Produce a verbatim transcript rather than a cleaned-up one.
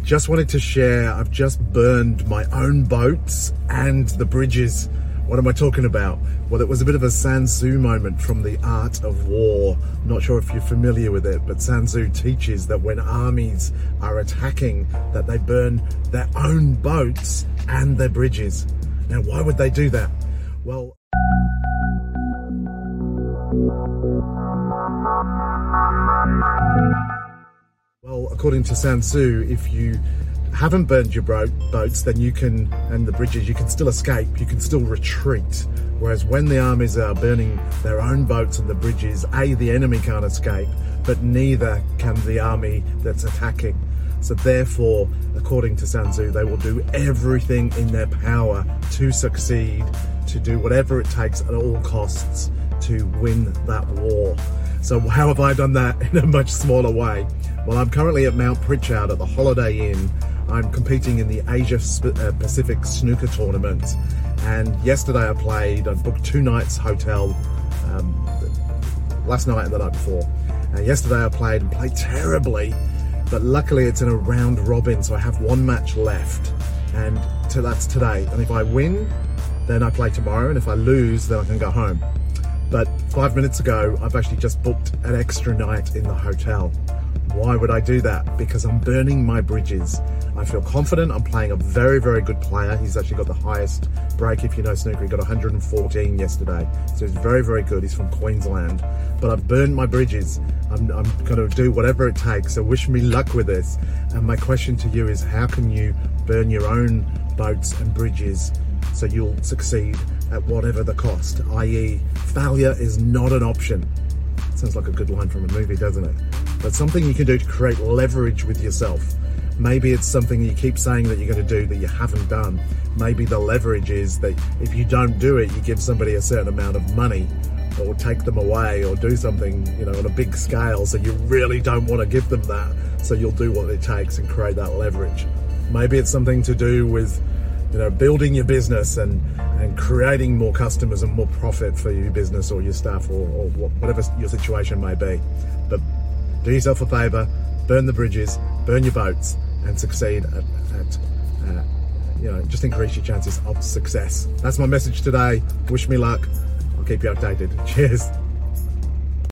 just wanted to share, I've just burned my own boats and the bridges. What am I talking about? Well, it was a bit of a Sun Tzu moment from The Art of War. I'm not sure if you're familiar with it, but Sun Tzu teaches that when armies are attacking, that they burn their own boats and their bridges. Now, why would they do that? Well, well, according to Sun Tzu, if you haven't burned your boats, then you can, and the bridges, you can still escape, you can still retreat. Whereas when the armies are burning their own boats and the bridges, A, the enemy can't escape, but neither can the army that's attacking. So therefore, according to Sun Tzu, they will do everything in their power to succeed, to do whatever it takes at all costs to win that war. So how have I done that in a much smaller way? Well, I'm currently at Mount Pritchard at the Holiday Inn. I'm competing in the Asia Pacific Snooker Tournament. And yesterday I played, I booked two nights hotel, um, last night and the night before. And yesterday I played and played terribly, but luckily it's in a round robin, so I have one match left. And to, that's today. And if I win, then I play tomorrow. And if I lose, then I can go home. But five minutes ago, I've actually just booked an extra night in the hotel. Why would I do that? Because I'm burning my bridges. I feel confident. I'm playing a very, very good player. He's actually got the highest break, if you know snooker. He got one hundred fourteen yesterday. So he's very, very good. He's from Queensland. But I've burned my bridges. I'm, I'm going to do whatever it takes. So wish me luck with this. And my question to you is, how can you burn your own boats and bridges so you'll succeed at whatever the cost, that is failure is not an option. Sounds like a good line from a movie, doesn't it? But something you can do to create leverage with yourself. Maybe it's something you keep saying that you're going to do that you haven't done. Maybe the leverage is that if you don't do it, you give somebody a certain amount of money or take them away or do something, you know, on a big scale. So you really don't want to give them that. So you'll do what it takes and create that leverage. Maybe it's something to do with, you know, building your business and, and creating more customers and more profit for your business or your staff or, or whatever your situation may be. But do yourself a favor, burn the bridges, burn your boats, and succeed at, at uh, you know, just increase your chances of success. That's my message today. Wish me luck. I'll keep you updated. Cheers.